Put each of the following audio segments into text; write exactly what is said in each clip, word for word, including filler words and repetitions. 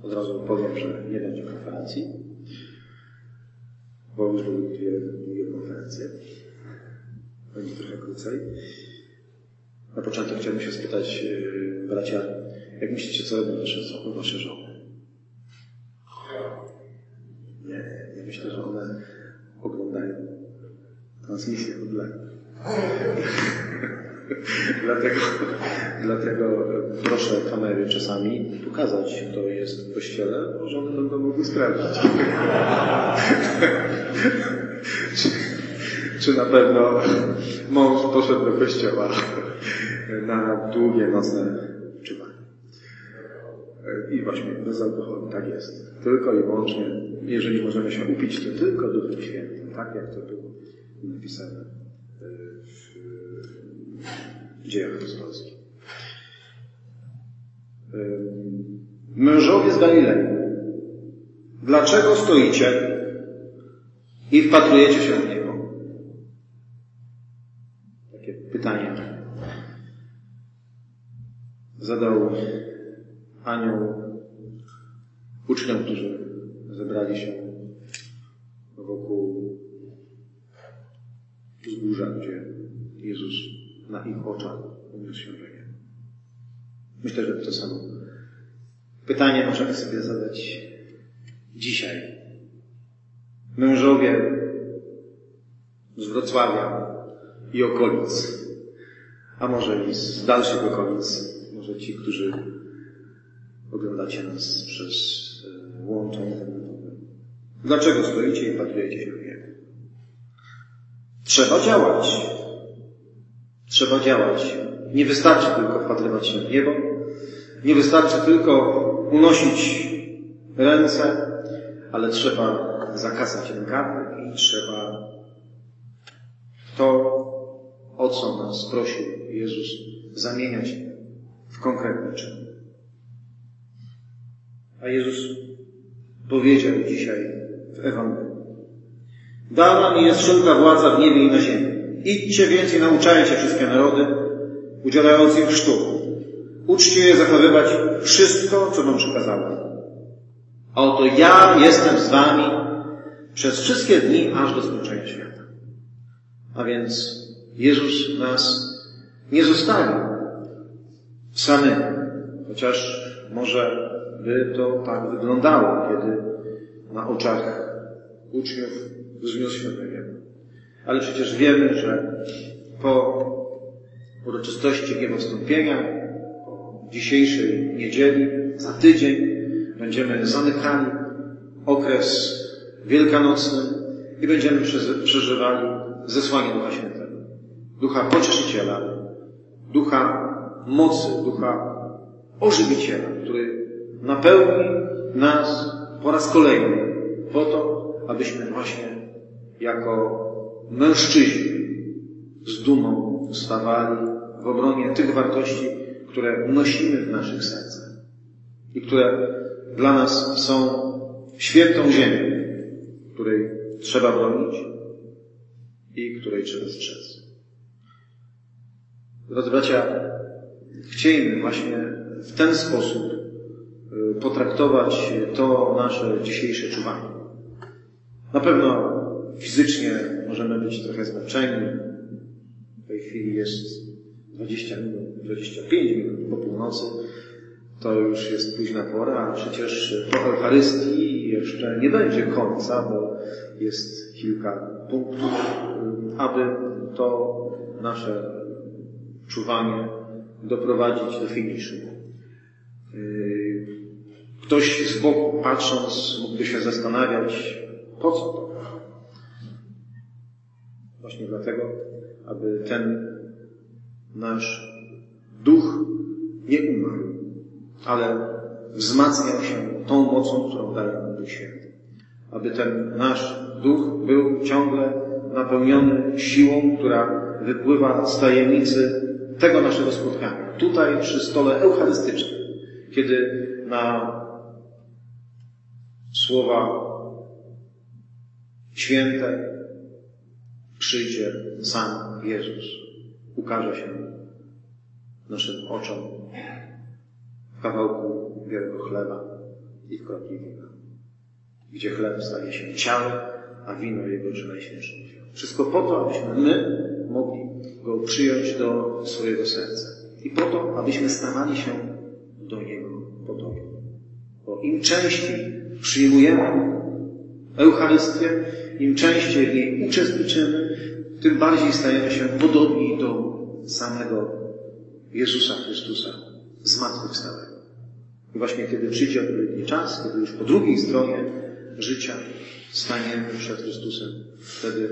Od razu powiem, że nie będzie konferencji, bo już były dwie, dwie konferencje. Będzie trochę krócej. Na początek chciałbym się spytać yy, bracia, jak myślicie, co robią wasze, wasze żony? Nie, ja myślę, że one oglądają transmisję online. dlatego, dlatego proszę kamery czasami pokazać, kto jest w kościele, bo żony będą mogły sprawdzić. czy, czy na pewno mąż poszedł do kościoła na długie nocne czuwanie. I właśnie bez alkoholu, tak jest. Tylko i wyłącznie, jeżeli możemy się upić, to tylko Duchem Świętym, tak jak to było napisane w Dziejach Apostolskich. Mężowie z Galilei, dlaczego stoicie i wpatrujecie się w niebo? Takie pytanie zadał anioł uczniom, którzy zebrali się wokół wzgórza, gdzie Jezus na ich oczach uniósł się do nieba. Myślę, że to samo pytanie możemy sobie zadać dzisiaj. Mężowie z Wrocławia i okolic, a może i z dalszych okolic, może ci, którzy oglądacie nas przez łącze internetowe. Dlaczego stoicie i patrujecie się w niebo? Trzeba działać. Trzeba działać. Nie wystarczy tylko wpatrywać się w niebo. Nie wystarczy tylko unosić ręce, ale trzeba zakasać rękawy i trzeba to, o co nas prosił Jezus, zamieniać w konkretny czyn. A Jezus powiedział dzisiaj w Ewangelii: dana mi jest wszelka władza w niebie i na ziemi. Idźcie więc i nauczajcie wszystkie narody, udzielając im chrztu. Uczcie je zachowywać wszystko, co wam przykazałem. A oto ja jestem z wami przez wszystkie dni, aż do skończenia świata. A więc Jezus nas nie zostawił samych, chociaż może by to tak wyglądało, kiedy na oczach uczniów wzniósł się do nieba. Ale przecież wiemy, że po uroczystości Niebowstąpienia, po dzisiejszej niedzieli, za tydzień będziemy zamykali okres wielkanocny i będziemy przeżywali zesłanie Ducha Świętego. Ducha Pocieszyciela, Ducha mocy, Ducha Ożywiciela, który napełni nas po raz kolejny po to, abyśmy właśnie jako mężczyźni z dumą stawali w obronie tych wartości, które nosimy w naszych sercach i które dla nas są świętą ziemią, której trzeba bronić i której trzeba strzec. Drodzy bracia, chcielibyśmy właśnie w ten sposób potraktować to nasze dzisiejsze czuwanie. Na pewno fizycznie możemy być trochę zmęczeni. W tej chwili jest dwadzieścia minut, dwadzieścia pięć minut po północy. To już jest późna pora, a przecież po Eucharystii jeszcze nie będzie końca, bo jest kilka punktów, aby to nasze czuwanie doprowadzić do finiszu. Ktoś z boku patrząc mógłby się zastanawiać, po co to? Właśnie dlatego, aby ten nasz duch nie umarł, ale wzmacniał się tą mocą, którą daje nam Duch Święty. Aby ten nasz duch był ciągle napełniony siłą, która wypływa z tajemnicy tego naszego spotkania. Tutaj przy stole eucharystycznym, kiedy na słowa święte przyjdzie sam Jezus, ukaże się naszym oczom w kawałku białego chleba i w kropli wina. Gdzie chleb staje się ciałem, a wino Jego przynajświętszą krwią. Wszystko po to, abyśmy my mogli Go przyjąć do swojego serca. I po to, abyśmy stawali się do Niego podobni. Bo im częściej przyjmujemy Eucharystię, im częściej w niej uczestniczymy, tym bardziej stajemy się podobni do samego Jezusa Chrystusa zmartwychwstałego. I właśnie kiedy przyjdzie odpowiedni czas, kiedy już po drugiej stronie życia staniemy przed Chrystusem, wtedy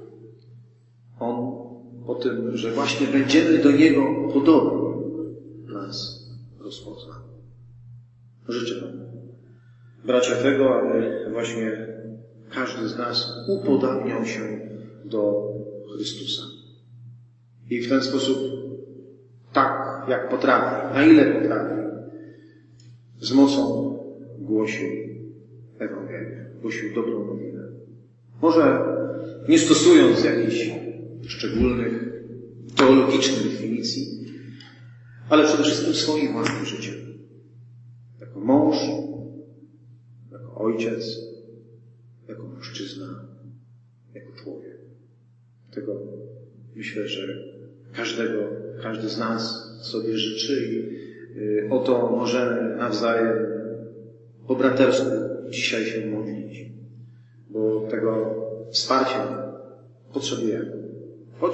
On po tym, że właśnie będziemy do Niego podobni, nas rozpozna. Życzę Wam, bracia, tego, aby właśnie każdy z nas upodabniał się do Chrystusa. I w ten sposób, tak jak potrafi, na ile potrafi, z mocą głosił Ewangelię, głosił dobrą nowinę. Może nie stosując jakichś szczególnych, teologicznych definicji, ale przede wszystkim swoim własnym życiem. Jako mąż, jako ojciec, jako mężczyzna, jako człowiek. Tego myślę, że każdego, każdy z nas sobie życzy i o to możemy nawzajem po bratersku dzisiaj się modlić, bo tego wsparcia potrzebujemy. Choć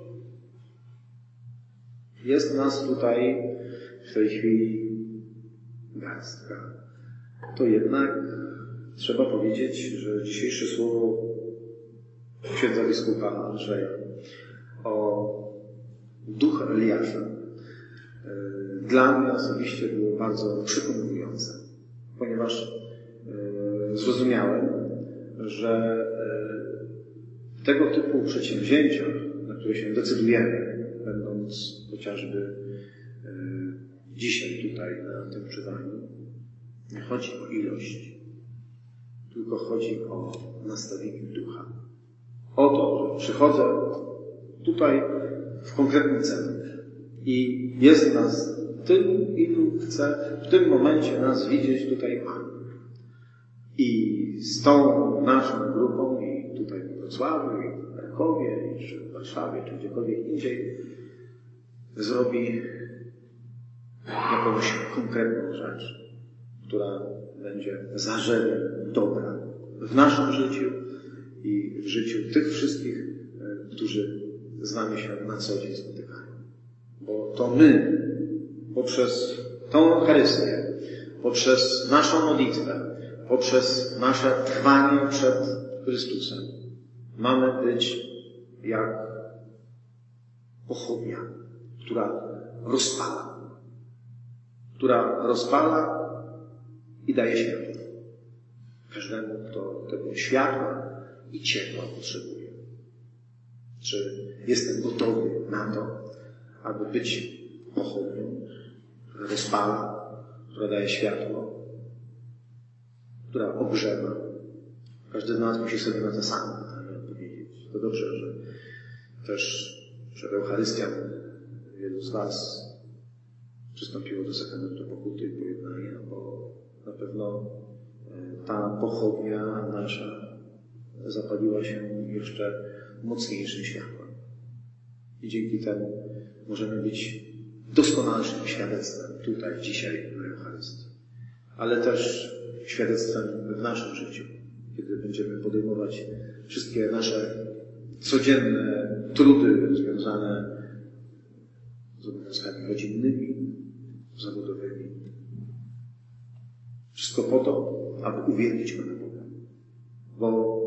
jest nas tutaj w tej chwili garstka, to jednak trzeba powiedzieć, że dzisiejsze słowo księdza biskupa Andrzeja o duchu Eliasza dla mnie osobiście było bardzo przekonujące, ponieważ zrozumiałem, że tego typu przedsięwzięcia, na które się decydujemy, będąc chociażby dzisiaj tutaj na tym czuwaniu, nie chodzi o ilość, tylko chodzi o nastawienie ducha. O to, że przychodzę tutaj w konkretnym celu i jest nas tylu, ilu chce w tym momencie nas widzieć tutaj Pan. I z tą naszą grupą i tutaj w Wrocławiu, i w Krakowie, i czy w Warszawie, czy gdziekolwiek indziej zrobi jakąś konkretną rzecz, która będzie zarzewiem dobra w naszym życiu i w życiu tych wszystkich, którzy z nami się na co dzień spotykają. Bo to my poprzez tą Eucharystię, poprzez naszą modlitwę, poprzez nasze trwanie przed Chrystusem mamy być jak pochodnia, która rozpala. Która rozpala i daje światło. Każdemu, kto tego światła i ciepła potrzebuje. Czy jestem gotowy na to, aby być pochodnią, która rozpala, która daje światło, która ogrzewa? Każdy z nas musi sobie na to samo pytanie odpowiedzieć. To dobrze, że też przed Eucharystią wielu z was przystąpiło do sakramentu pokuty i pojednania, bo na pewno ta pochodnia nasza zapaliła się jeszcze mocniejszym światłem. I dzięki temu możemy być doskonalszym świadectwem tutaj, dzisiaj na Eucharystii. Ale też świadectwem w naszym życiu, kiedy będziemy podejmować wszystkie nasze codzienne trudy związane z obowiązkami rodzinnymi, zawodowymi. Wszystko po to, aby uwielbić Pana Boga. Bo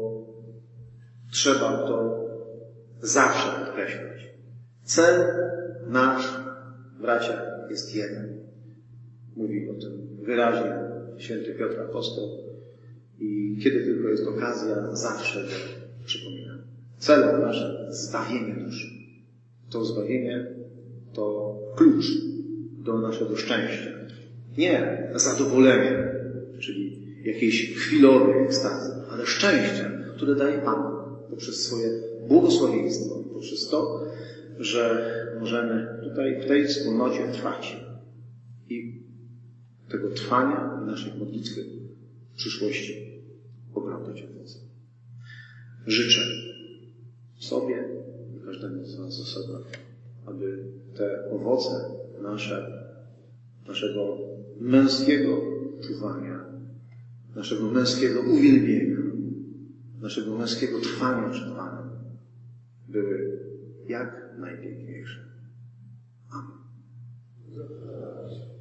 trzeba to zawsze podkreślać. Cel nasz, bracia, jest jeden. Mówi o tym wyraźnie święty Piotr Apostoł i kiedy tylko jest okazja, zawsze to przypominam. Celem naszym zbawienie duszy. To zbawienie to klucz do naszego szczęścia. Nie zadowolenie, czyli jakiejś chwilowej ekstazy, ale szczęście, które daje Pan poprzez swoje błogosławieństwo, poprzez to, że możemy tutaj w tej wspólnocie trwać. I tego trwania i naszej modlitwy w przyszłości oglądać owoce. Życzę sobie i każdemu z nas osobna, aby te owoce nasze, naszego męskiego czuwania, naszego męskiego uwielbienia, naszego męskiego trwania przed Panem były jak najpiękniejsze. Amen.